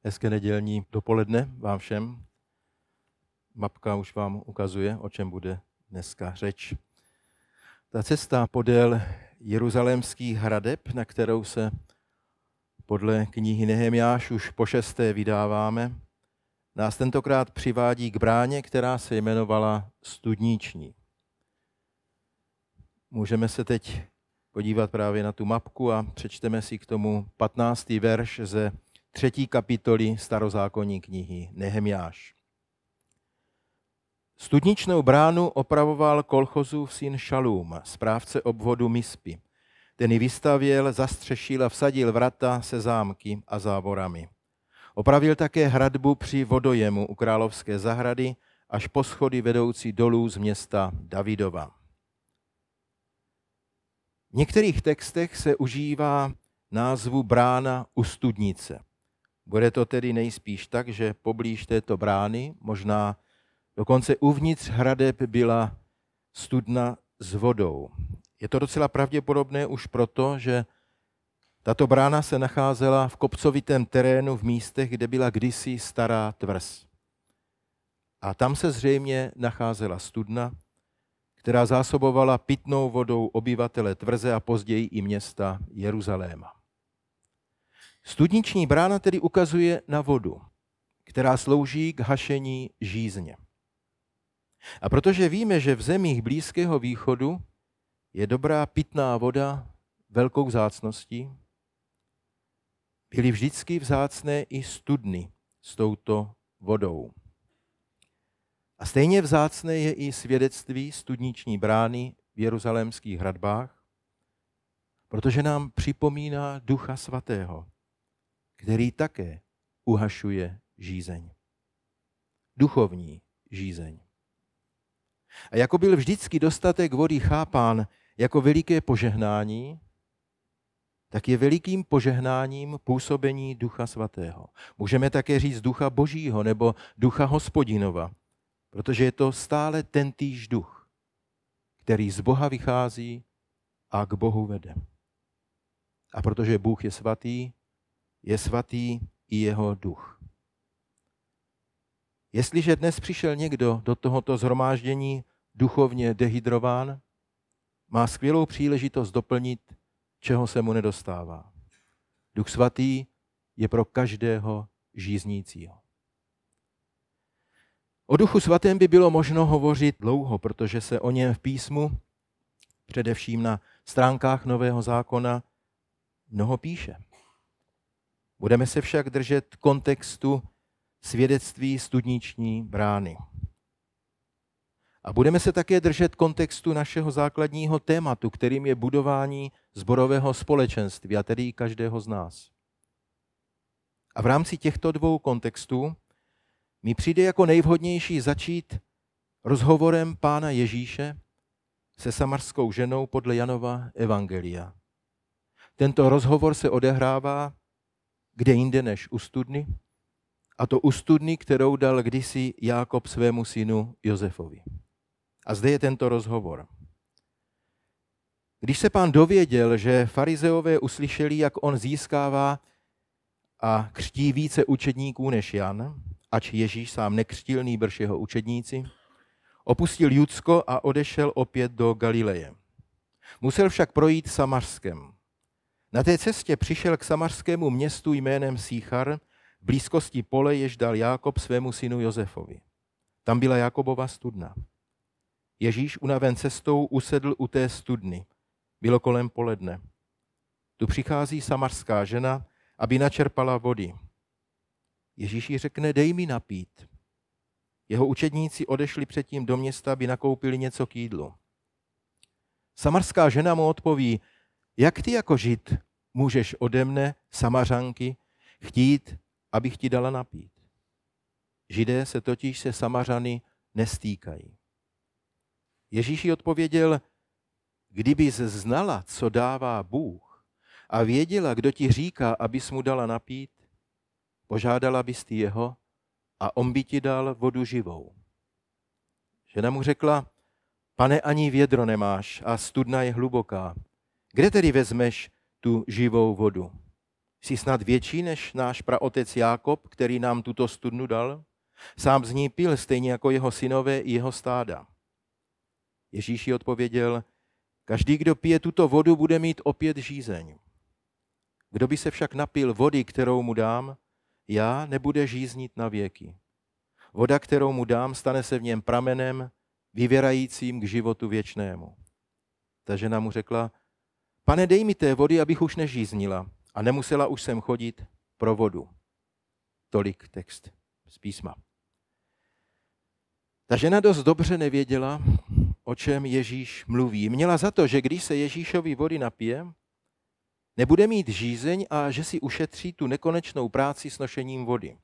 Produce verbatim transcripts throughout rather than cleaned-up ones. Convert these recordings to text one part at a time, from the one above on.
Hezké nedělní dopoledne vám všem. Mapka už vám ukazuje, o čem bude dneska řeč. Ta cesta podél jeruzalémských hradeb, na kterou se podle knihy Nehemiáš už po šesté vydáváme, nás tentokrát přivádí k bráně, která se jmenovala Studniční. Můžeme se teď podívat právě na tu mapku a přečteme si k tomu patnáctý verš ze třetí kapitoly starozákonní knihy Nehemiáš. Studničnou bránu opravoval Kolchozův syn Šalum, správce obvodu Mispy. Ten ji vystavěl, zastřešil a vsadil vrata se zámky a závorami. Opravil také hradbu při vodojemu u královské zahrady až po schody vedoucí dolů z města Davidova. V některých textech se užívá názvu brána u studnice. Bude to tedy nejspíš tak, že poblíž této brány, možná dokonce uvnitř hradeb, byla studna s vodou. Je to docela pravděpodobné už proto, že tato brána se nacházela v kopcovitém terénu v místech, kde byla kdysi stará tvrz. A tam se zřejmě nacházela studna, která zásobovala pitnou vodou obyvatele tvrze a později i města Jeruzaléma. Studniční brána tedy ukazuje na vodu, která slouží k hašení žízně. A protože víme, že v zemích Blízkého východu je dobrá pitná voda velkou vzácností, byly vždycky vzácné i studny s touto vodou. A stejně vzácné je i svědectví studniční brány v jeruzalémských hradbách, protože nám připomíná Ducha Svatého, který také uhašuje žízeň. Duchovní žízeň. A jako byl vždycky dostatek vody chápán jako veliké požehnání, tak je velikým požehnáním působení Ducha Svatého. Můžeme také říct Ducha Božího nebo Ducha Hospodinova, protože je to stále tentýž duch, který z Boha vychází a k Bohu vede. A protože Bůh je svatý, je svatý i jeho duch. Jestliže dnes přišel někdo do tohoto shromáždění duchovně dehydrován, má skvělou příležitost doplnit, čeho se mu nedostává. Duch svatý je pro každého žíznícího. O Duchu svatém by bylo možno hovořit dlouho, protože se o něm v písmu, především na stránkách Nového zákona, mnoho píše. Budeme se však držet kontextu svědectví studniční brány. A budeme se také držet kontextu našeho základního tématu, kterým je budování sborového společenství, a tedy každého z nás. A v rámci těchto dvou kontextů mi přijde jako nejvhodnější začít rozhovorem Pána Ježíše se samarskou ženou podle Janova evangelia. Tento rozhovor se odehrává kde jinde než u studny, a to u studny, kterou dal kdysi Jákob svému synu Josefovi. A zde je tento rozhovor. Když se Pán dověděl, že farizeové uslyšeli, jak on získává a křtí více učedníků než Jan, ač Ježíš sám nekřtil, nýbrž jeho učedníci, opustil Judsko a odešel opět do Galileje. Musel však projít Samařskem. Na té cestě přišel k samařskému městu jménem Síchar, v blízkosti pole, jež dal Jákob svému synu Josefovi. Tam byla Jakobova studna. Ježíš unaven cestou usedl u té studny. Bylo kolem poledne. Tu přichází samařská žena, aby načerpala vody. Ježíš jí řekne, dej mi napít. Jeho učedníci odešli předtím do města, aby nakoupili něco k jídlu. Samařská žena mu odpoví, jak ty jako Žid můžeš ode mne, Samařanky, chtít, abych ti dala napít? Židé se totiž se Samařany nestýkají. Ježíš jí odpověděl, kdybys znala, co dává Bůh a věděla, kdo ti říká, abys mu dala napít, požádala bys ty jeho a on by ti dal vodu živou. Žena mu řekla, pane, ani vědro nemáš a studna je hluboká. Kde tedy vezmeš tu živou vodu? Jsi snad větší než náš praotec Jákob, který nám tuto studnu dal? Sám z ní pil, stejně jako jeho synové i jeho stáda. Ježíš jí odpověděl, každý, kdo pije tuto vodu, bude mít opět žízeň. Kdo by se však napil vody, kterou mu dám, já nebude žíznit na věky. Voda, kterou mu dám, stane se v něm pramenem, vyvěrajícím k životu věčnému. Ta žena mu řekla, pane, dej mi té vody, abych už nežíznila a nemusela už sem chodit pro vodu. Tolik text z písma. Ta žena dost dobře nevěděla, o čem Ježíš mluví. Měla za to, že když se Ježíšovi vody napije, nebude mít žízeň a že si ušetří tu nekonečnou práci s nošením vody.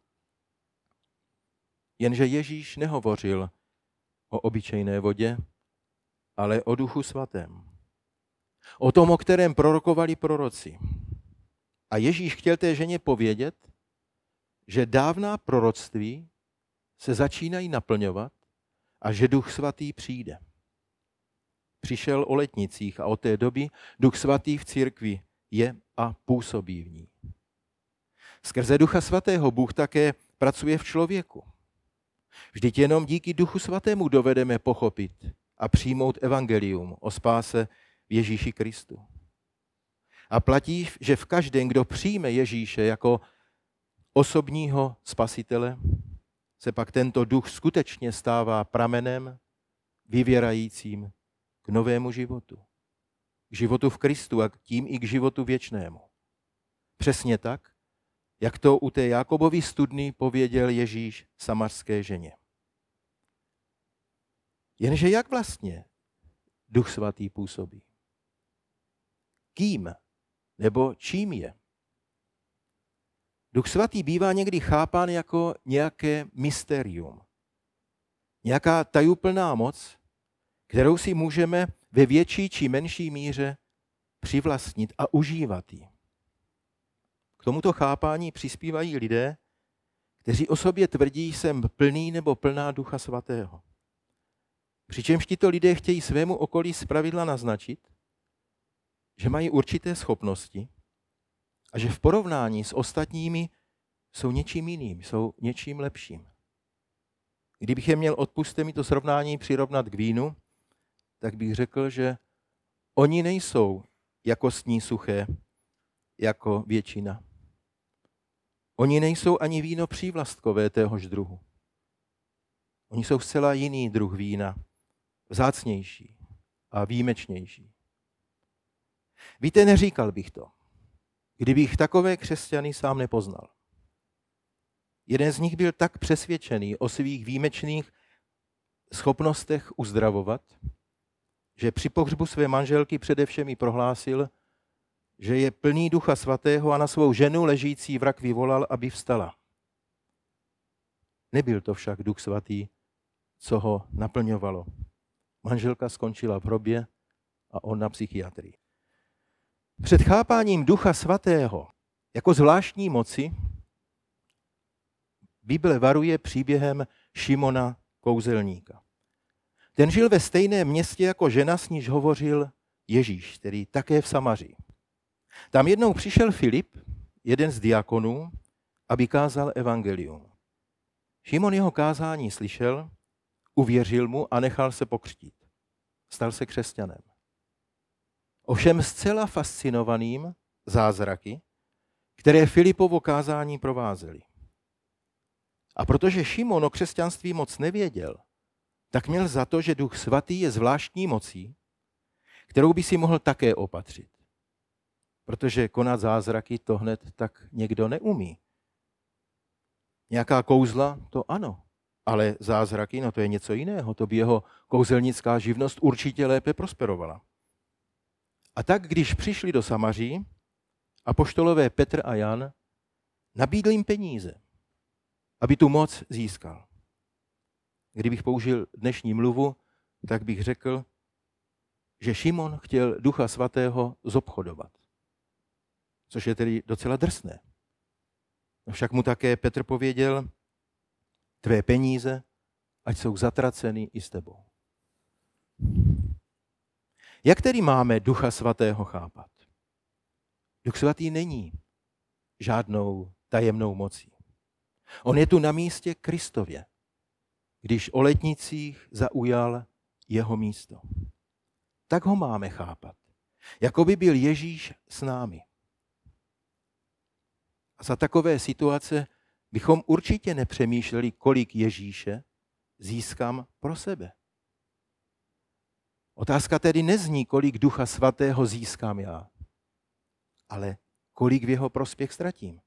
Jenže Ježíš nehovořil o obyčejné vodě, ale o Duchu Svatém. O tom, o kterém prorokovali proroci. A Ježíš chtěl té ženě povědět, že dávná proroctví se začínají naplňovat a že Duch Svatý přijde. Přišel o letnicích a od té doby Duch Svatý v církvi je a působí v ní. Skrze Ducha Svatého Bůh také pracuje v člověku. Vždyť jenom díky Duchu Svatému dovedeme pochopit a přijmout evangelium o spáse v Ježíši Kristu. A platí, že v každém, kdo přijme Ježíše jako osobního spasitele, se pak tento duch skutečně stává pramenem vyvěrajícím k novému životu. K životu v Kristu a tím i k životu věčnému. Přesně tak, jak to u té Jákobovy studny pověděl Ježíš samařské ženě. Jenže jak vlastně Duch Svatý působí? Kým nebo čím je? Duch Svatý bývá někdy chápán jako nějaké mysterium. Nějaká tajuplná moc, kterou si můžeme ve větší či menší míře přivlastnit a užívat ji. K tomuto chápání přispívají lidé, kteří o sobě tvrdí, jsem plný nebo plná Ducha Svatého. Přičemž tito lidé chtějí svému okolí zpravidla naznačit, že mají určité schopnosti a že v porovnání s ostatními jsou něčím jiným, jsou něčím lepším. Kdybych je měl, odpusťte mi to srovnání, přirovnat k vínu, tak bych řekl, že oni nejsou jakostní suché, jako většina. Oni nejsou ani víno přívlastkové téhož druhu. Oni jsou zcela jiný druh vína, vzácnější a výjimečnější. Víte, neříkal bych to, kdybych takové křesťany sám nepoznal. Jeden z nich byl tak přesvědčený o svých výjimečných schopnostech uzdravovat, že při pohřbu své manželky především jí prohlásil, že je plný Ducha Svatého a na svou ženu ležící v rakvi volal, aby vstala. Nebyl to však Duch Svatý, co ho naplňovalo. Manželka skončila v hrobě a on na psychiatrii. Před chápáním Ducha Svatého jako zvláštní moci Bible varuje příběhem Šimona kouzelníka. Ten žil ve stejném městě jako žena, s níž hovořil Ježíš, který také v Samaří. Tam jednou přišel Filip, jeden z diakonů, aby kázal evangelium. Šimon jeho kázání slyšel, uvěřil mu a nechal se pokřtít. Stal se křesťanem. Ovšem zcela fascinovaným zázraky, které Filipovo kázání provázely. A protože Šimon o křesťanství moc nevěděl, tak měl za to, že Duch Svatý je zvláštní mocí, kterou by si mohl také opatřit. Protože konat zázraky to hned tak někdo neumí. Nějaká kouzla, to ano, ale zázraky, no to je něco jiného, to by jeho kouzelnická živnost určitě lépe prosperovala. A tak, když přišli do Samaří, apoštolové Petr a Jan nabídli jim peníze, aby tu moc získal. Kdybych použil dnešní mluvu, tak bych řekl, že Šimon chtěl Ducha Svatého zobchodovat. Což je tedy docela drsné. Však mu také Petr pověděl, tvé peníze, ať jsou zatraceny i s tebou. Jak tedy máme Ducha Svatého chápat? Duch Svatý není žádnou tajemnou mocí. On je tu na místě Kristově, když o letnicích zaujal jeho místo. Tak ho máme chápat. Jako by byl Ježíš s námi. A za takové situace bychom určitě nepřemýšleli, kolik Ježíše získám pro sebe. Otázka tedy nezní, kolik Ducha Svatého získám já, ale kolik v jeho prospěch ztratím.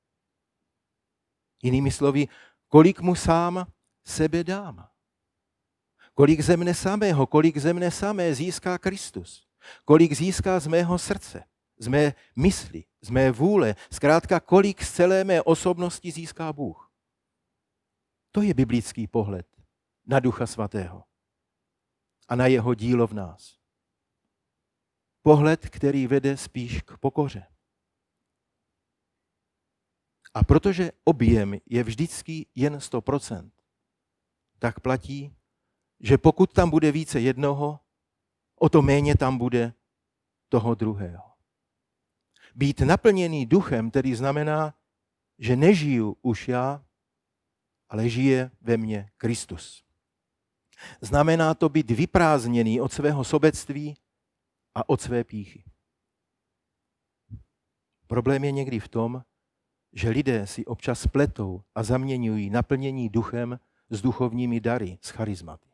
Jinými slovy, kolik mu sám sebe dám. Kolik ze mne samého, kolik ze mne samé získá Kristus. Kolik získá z mého srdce, z mé mysli, z mé vůle, zkrátka kolik z celé mé osobnosti získá Bůh. To je biblický pohled na Ducha Svatého a na jeho dílo v nás. Pohled, který vede spíš k pokoře. A protože objem je vždycky jen sto procent, tak platí, že pokud tam bude více jednoho, o to méně tam bude toho druhého. Být naplněný duchem tedy znamená, že nežiju už já, ale žije ve mně Kristus. Znamená to být vyprázdněný od svého sobectví a od své pýchy. Problém je někdy v tom, že lidé si občas pletou a zaměňují naplnění duchem s duchovními dary, s charizmaty.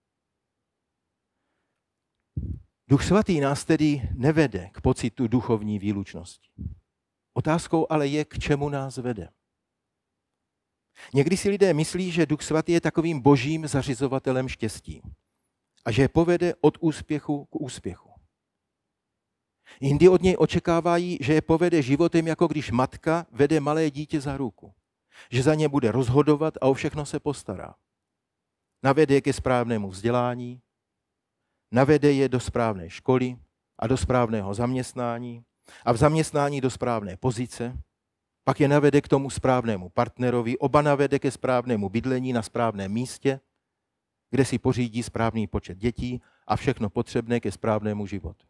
Duch Svatý nás tedy nevede k pocitu duchovní výlučnosti. Otázkou ale je, k čemu nás vede. Někdy si lidé myslí, že Duch Svatý je takovým božím zařizovatelem štěstí a že je povede od úspěchu k úspěchu. Jindy od něj očekávají, že je povede životem, jako když matka vede malé dítě za ruku. Že za ně bude rozhodovat a o všechno se postará. Navede je ke správnému vzdělání, navede je do správné školy a do správného zaměstnání a v zaměstnání do správné pozice, pak je navede k tomu správnému partnerovi, oba navede ke správnému bydlení na správném místě, kde si pořídí správný počet dětí a všechno potřebné ke správnému životu.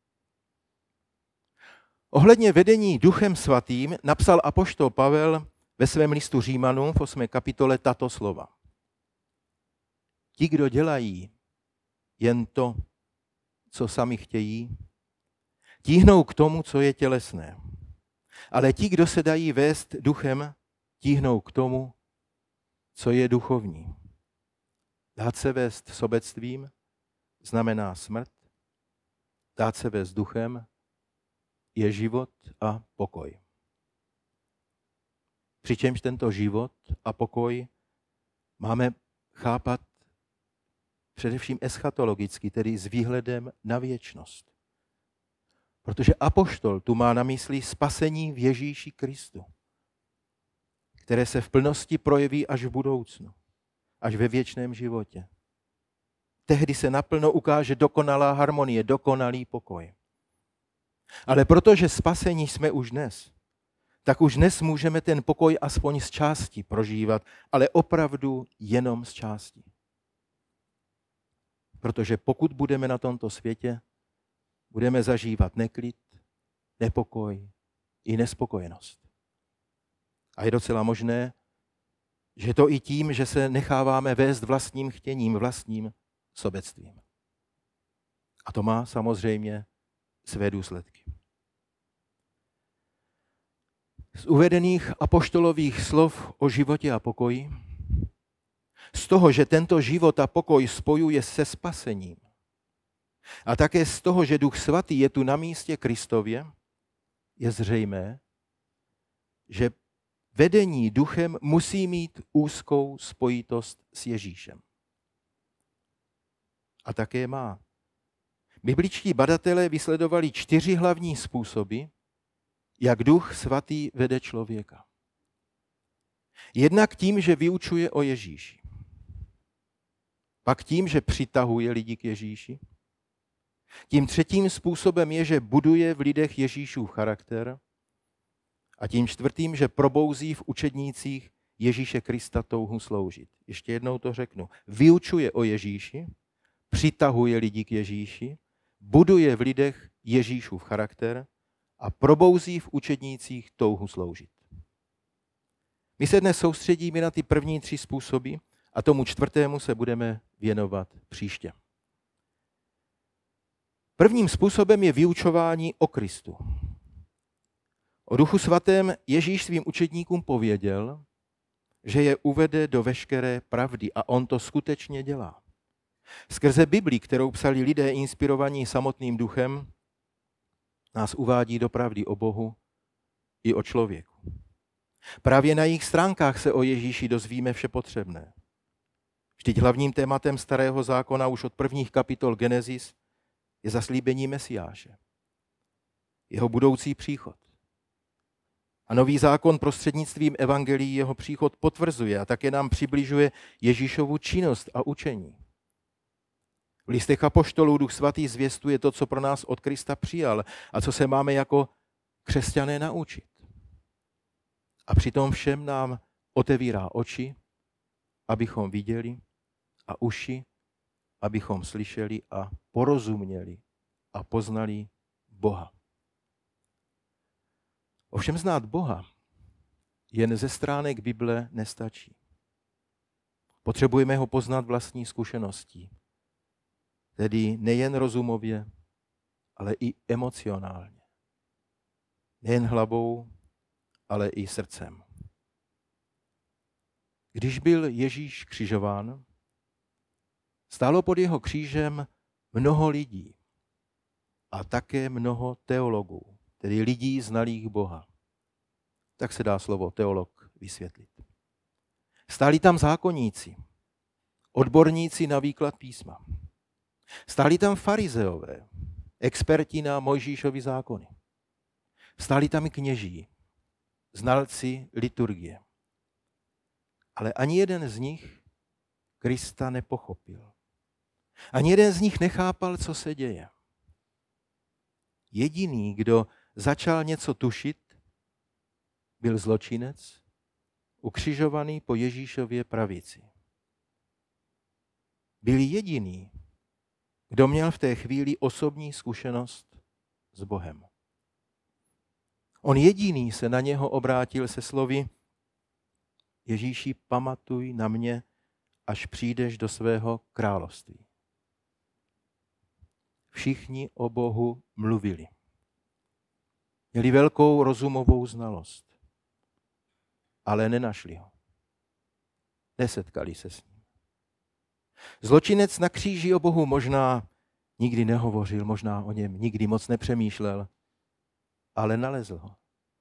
Ohledně vedení Duchem Svatým napsal apoštol Pavel ve svém listu Římanům v osmé kapitole tato slova. Ti, kdo dělají jen to, co sami chtějí, tíhnou k tomu, co je tělesné. Ale ti, kdo se dají vést duchem, tíhnou k tomu, co je duchovní. Dát se vést sobectvím znamená smrt, dát se vést duchem je život a pokoj. Přičemž tento život a pokoj máme chápat především eschatologicky, tedy s výhledem na věčnost. Protože apoštol tu má na mysli spasení v Ježíši Kristu, které se v plnosti projeví až v budoucnu, až ve věčném životě. Tehdy se naplno ukáže dokonalá harmonie, dokonalý pokoj. Ale protože spasení jsme už dnes, tak už dnes můžeme ten pokoj aspoň z části prožívat, ale opravdu jenom z části. Protože pokud budeme na tomto světě, budeme zažívat neklid, nepokoj i nespokojenost. A je docela možné, že to i tím, že se necháváme vést vlastním chtěním, vlastním sobectvím. A to má samozřejmě své důsledky. Z uvedených apoštolových slov o životě a pokoji, z toho, že tento život a pokoj spojuje se spasením, a také z toho, že Duch Svatý je tu na místě Kristově, je zřejmé, že vedení duchem musí mít úzkou spojitost s Ježíšem. A také má. Bibličtí badatelé vysledovali čtyři hlavní způsoby, jak Duch Svatý vede člověka. Jednak tím, že vyučuje o Ježíši. Pak tím, že přitahuje lidi k Ježíši. Tím třetím způsobem je, že buduje v lidech Ježíšův charakter. A tím čtvrtým, že probouzí v učednících Ježíše Krista touhu sloužit. Ještě jednou to řeknu. Vyučuje o Ježíši, přitahuje lidi k Ježíši, buduje v lidech Ježíšův charakter a probouzí v učednících touhu sloužit. My se dnes soustředíme na ty první tři způsoby a tomu čtvrtému se budeme věnovat příště. Prvním způsobem je vyučování o Kristu. O Duchu Svatém Ježíš svým učedníkům pověděl, že je uvede do veškeré pravdy a on to skutečně dělá. Skrze Bibli, kterou psali lidé inspirovaní samotným duchem, nás uvádí do pravdy o Bohu i o člověku. Právě na jejich stránkách se o Ježíši dozvíme vše potřebné. Vždyť hlavním tématem Starého zákona už od prvních kapitol Genesis je zaslíbení Mesiáše, jeho budoucí příchod. A nový zákon prostřednictvím evangelií jeho příchod potvrzuje a také nám přibližuje Ježíšovu činnost a učení. V listech apoštolů Duch Svatý zvěstuje to, co pro nás od Krista přijal a co se máme jako křesťané naučit. A přitom všem nám otevírá oči, abychom viděli, a uši, abychom slyšeli a porozuměli a poznali Boha. Ovšem znát Boha jen ze stránek Bible nestačí. Potřebujeme ho poznat vlastní zkušeností. Tedy nejen rozumově, ale i emocionálně. Nejen hlavou, ale i srdcem. Když byl Ježíš křižován, stálo pod jeho křížem mnoho lidí a také mnoho teologů, tedy lidí znalých Boha. Tak se dá slovo teolog vysvětlit. Stáli tam zákonníci, odborníci na výklad písma. Stáli tam farizeové, experti na Mojžíšovy zákony. Stáli tam i kněží, znalci liturgie. Ale ani jeden z nich Krista nepochopil. Ani jeden z nich nechápal, co se děje. Jediný, kdo začal něco tušit, byl zločinec, ukřižovaný po Ježíšově pravici. Byl jediný, kdo měl v té chvíli osobní zkušenost s Bohem. On jediný se na něho obrátil se slovy: Ježíši, pamatuj na mě, až přijdeš do svého království. Všichni o Bohu mluvili. Měli velkou rozumovou znalost, ale nenašli ho. Nesetkali se s ním. Zločinec na kříži o Bohu možná nikdy nehovořil, možná o něm nikdy moc nepřemýšlel, ale nalezl ho.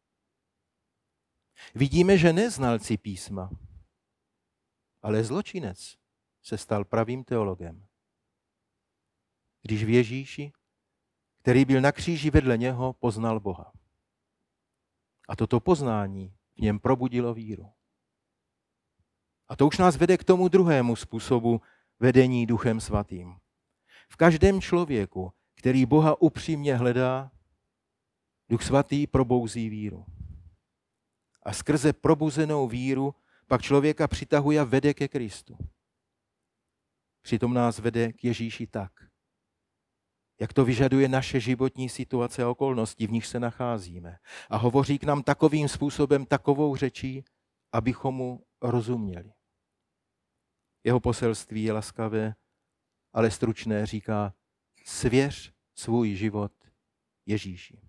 Vidíme, že ne znalci písma, ale zločinec se stal pravým teologem. Když v Ježíši, který byl na kříži vedle něho, poznal Boha. A toto poznání v něm probudilo víru. A to už nás vede k tomu druhému způsobu vedení Duchem Svatým. V každém člověku, který Boha upřímně hledá, Duch Svatý probouzí víru. A skrze probuzenou víru pak člověka přitahuje a vede ke Kristu. Přitom nás vede k Ježíši tak, jak to vyžaduje naše životní situace a okolnosti, v nich se nacházíme. A hovoří k nám takovým způsobem, takovou řečí, abychom mu rozuměli. Jeho poselství je laskavé, ale stručné, říká: svěř svůj život Ježíši.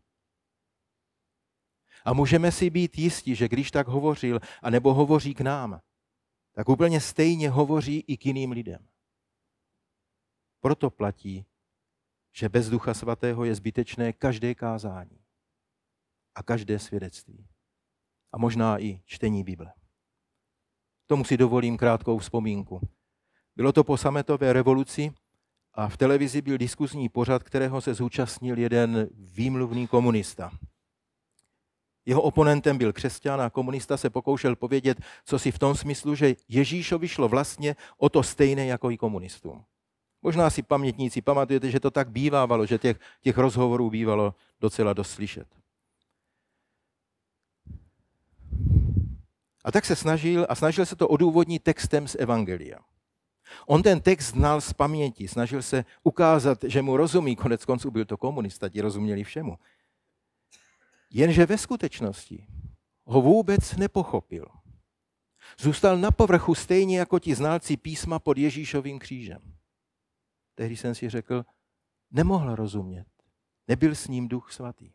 A můžeme si být jistí, že když tak hovořil, anebo hovoří k nám, tak úplně stejně hovoří i k jiným lidem. Proto platí, že bez Ducha Svatého je zbytečné každé kázání a každé svědectví. A možná i čtení Bible. Tomu si dovolím krátkou vzpomínku. Bylo to po sametové revoluci a v televizi byl diskuzní pořad, kterého se zúčastnil jeden výmluvný komunista. Jeho oponentem byl křesťan a komunista se pokoušel povědět, co si v tom smyslu, že Ježíšovi šlo vlastně o to stejné jako i komunistům. Možná si pamětníci pamatujete, že to tak bývávalo, že těch, těch rozhovorů bývalo docela dost slyšet. A tak se snažil, a snažil se to odůvodnit textem z Evangelia. On ten text znal z paměti, snažil se ukázat, že mu rozumí, konec konců byl to komunista, ti rozuměli všemu. Jenže ve skutečnosti ho vůbec nepochopil. Zůstal na povrchu stejně jako ti znalci písma pod Ježíšovým křížem. Tehdy jsem si řekl, nemohl rozumět. Nebyl s ním Duch Svatý.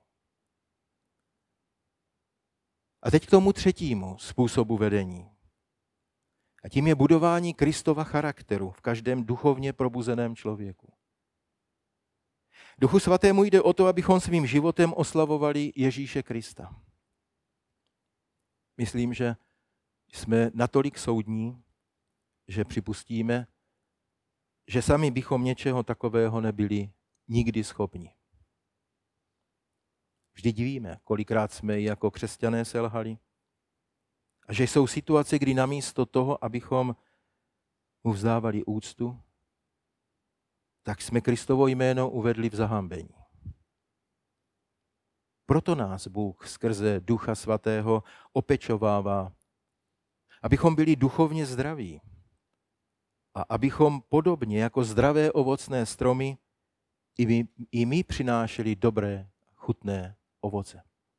A teď k tomu třetímu způsobu vedení. A tím je budování Kristova charakteru v každém duchovně probuzeném člověku. Duchu Svatému jde o to, abychom svým životem oslavovali Ježíše Krista. Myslím, že jsme natolik soudní, že připustíme, že sami bychom něčeho takového nebyli nikdy schopni. Vždyť víme, kolikrát jsme jako křesťané selhali a že jsou situace, kdy namísto toho, abychom mu vzdávali úctu, tak jsme Kristovo jméno uvedli v zahambení. Proto nás Bůh skrze Ducha Svatého opečovává, abychom byli duchovně zdraví a abychom podobně jako zdravé ovocné stromy i my, i my přinášeli dobré, chutné ovoce.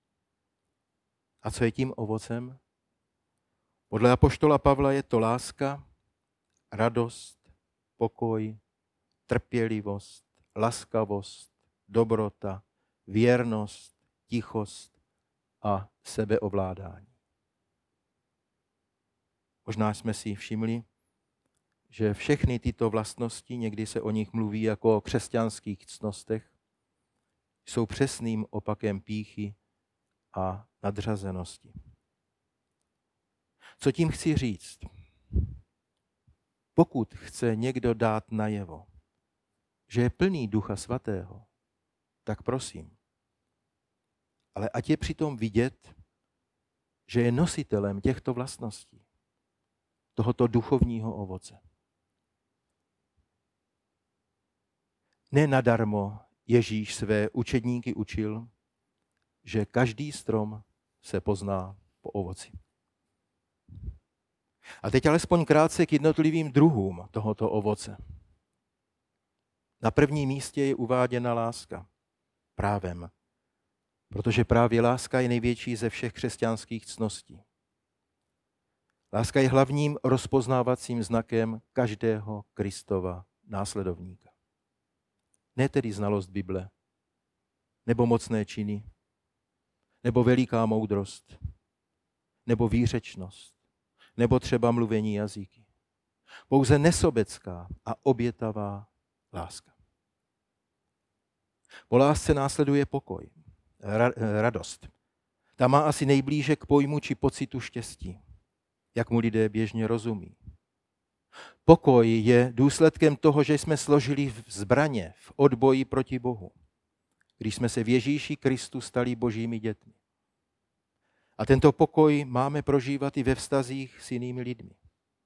A co je tím ovocem? Podle apoštola Pavla je to láska, radost, pokoj, trpělivost, laskavost, dobrota, věrnost, tichost a sebeovládání. Možná jsme si všimli, že všechny tyto vlastnosti, někdy se o nich mluví jako o křesťanských ctnostech, jsou přesným opakem pýchy a nadřazenosti. Co tím chci říct? Pokud chce někdo dát najevo, že je plný Ducha Svatého, tak prosím. Ale ať je přitom vidět, že je nositelem těchto vlastností, tohoto duchovního ovoce. Nenadarmo Ježíš své učedníky učil, že každý strom se pozná po ovoci. A teď alespoň krátce k jednotlivým druhům tohoto ovoce. Na prvním místě je uváděna láska. Právem. Protože právě láska je největší ze všech křesťanských ctností. Láska je hlavním rozpoznávacím znakem každého Kristova následovníka. Ne tedy znalost Bible, nebo mocné činy, nebo veliká moudrost, nebo výřečnost, nebo třeba mluvení jazyky. Pouze nesobecká a obětavá láska. Po lásce následuje pokoj, ra- radost. Ta má asi nejblíže k pojmu či pocitu štěstí, jak mu lidé běžně rozumí. Pokoj je důsledkem toho, že jsme složili zbraně v odboji proti Bohu, když jsme se v Ježíši Kristu stali božími dětmi. A tento pokoj máme prožívat i ve vztazích s jinými lidmi.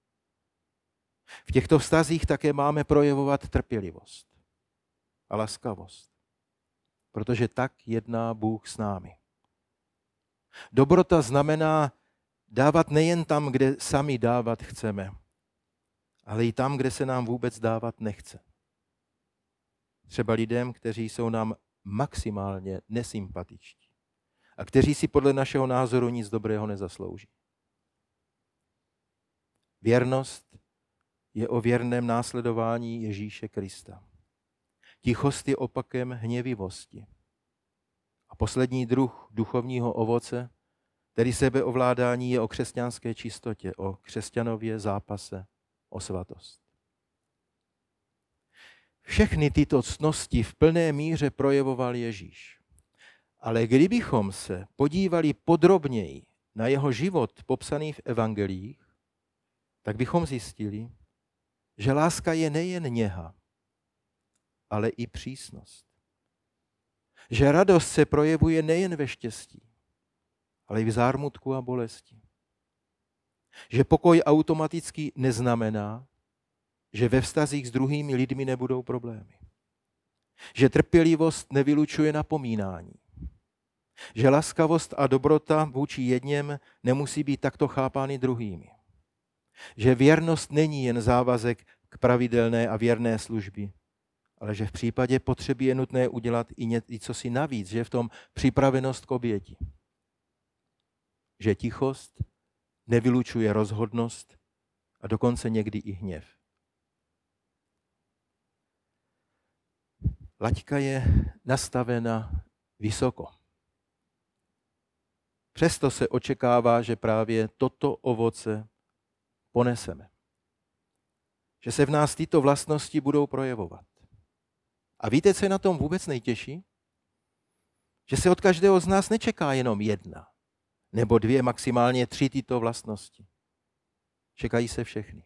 V těchto vztazích také máme projevovat trpělivost a laskavost, protože tak jedná Bůh s námi. Dobrota znamená dávat nejen tam, kde sami dávat chceme, ale i tam, kde se nám vůbec dávat nechce. Třeba lidem, kteří jsou nám maximálně nesympatičtí a kteří si podle našeho názoru nic dobrého nezaslouží. Věrnost je o věrném následování Ježíše Krista. Tichost je opakem hněvivosti. A poslední druh duchovního ovoce, tedy sebeovládání, je o křesťanské čistotě, o křesťanově zápase o svatost. Všechny tyto ctnosti v plné míře projevoval Ježíš. Ale kdybychom se podívali podrobněji na jeho život popsaný v evangelích, tak bychom zjistili, že láska je nejen něha, ale i přísnost. Že radost se projevuje nejen ve štěstí, ale i v zármutku a bolesti. Že pokoj automaticky neznamená, že ve vztazích s druhými lidmi nebudou problémy. Že trpělivost nevylučuje napomínání. Že laskavost a dobrota vůči jedněm nemusí být takto chápány druhými. Že věrnost není jen závazek k pravidelné a věrné službě, ale že v případě potřeby je nutné udělat i něco si navíc, že je v tom připravenost k oběti. Že tichost nevylučuje rozhodnost a dokonce někdy i hněv. Laťka je nastavena vysoko. Přesto se očekává, že právě toto ovoce poneseme. Že se v nás tyto vlastnosti budou projevovat. A víte, co je na tom vůbec nejtěžší? Že se od každého z nás nečeká jenom jedna, nebo dvě, maximálně tři tyto vlastnosti. Čekají se všechny.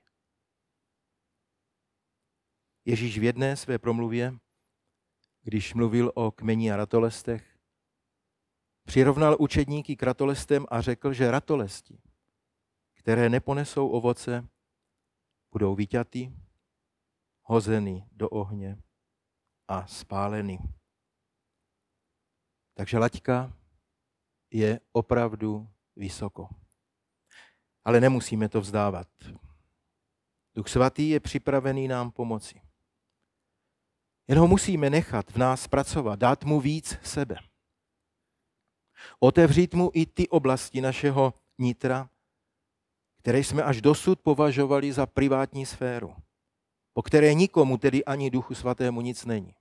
Ježíš v jedné své promluvě, když mluvil o kmeni a ratolestech, přirovnal učedníky k ratolestem a řekl, že ratolesti, které neponesou ovoce, budou vyťaty, hozeny do ohně a spáleny. Takže laťka je opravdu vysoko. Ale nemusíme to vzdávat. Duch Svatý je připravený nám pomoci. Jen ho musíme nechat v nás pracovat, dát mu víc sebe. Otevřít mu i ty oblasti našeho nitra, které jsme až dosud považovali za privátní sféru, po které nikomu, tedy ani Duchu Svatému, nic není.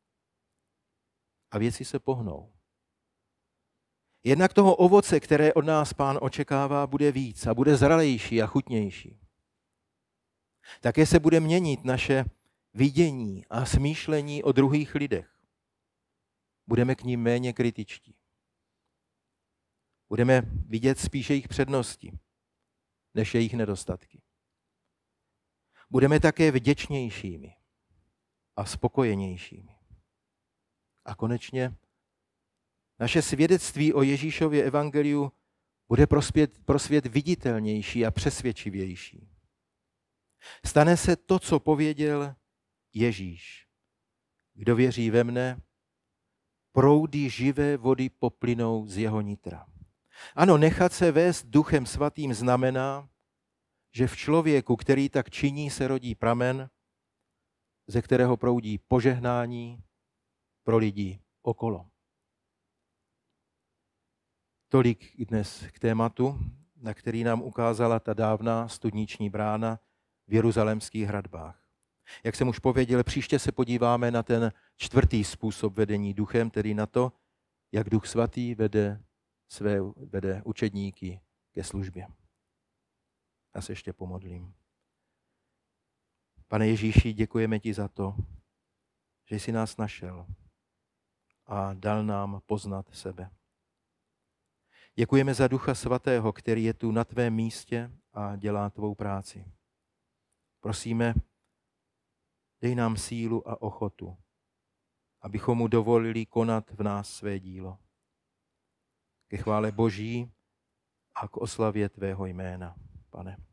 A věci se pohnou. Jednak toho ovoce, které od nás Pán očekává, bude víc a bude zralejší a chutnější. Také se bude měnit naše vidění a smýšlení o druhých lidech. Budeme k nim méně kritičtí. Budeme vidět spíše jejich přednosti, než jejich nedostatky. Budeme také vděčnějšími a spokojenějšími. A konečně naše svědectví o Ježíšově evangeliu bude pro svět, pro svět viditelnější a přesvědčivější. Stane se to, co pověděl Ježíš. Kdo věří ve mne, proudy živé vody poplynou z jeho nitra. Ano, nechat se vést Duchem Svatým znamená, že v člověku, který tak činí, se rodí pramen, ze kterého proudí požehnání pro lidi okolo. Tolik dnes k tématu, na který nám ukázala ta dávná studniční brána v jeruzalémských hradbách. Jak jsem už pověděl, příště se podíváme na ten čtvrtý způsob vedení duchem, tedy na to, jak Duch Svatý vede své vede učedníky ke službě. Já se ještě pomodlím. Pane Ježíši, děkujeme ti za to, že jsi nás našel a dal nám poznat sebe. Děkujeme za Ducha Svatého, který je tu na tvém místě a dělá tvou práci. Prosíme, dej nám sílu a ochotu, abychom mu dovolili konat v nás své dílo. Ke chvále Boží a k oslavě tvého jména, Pane.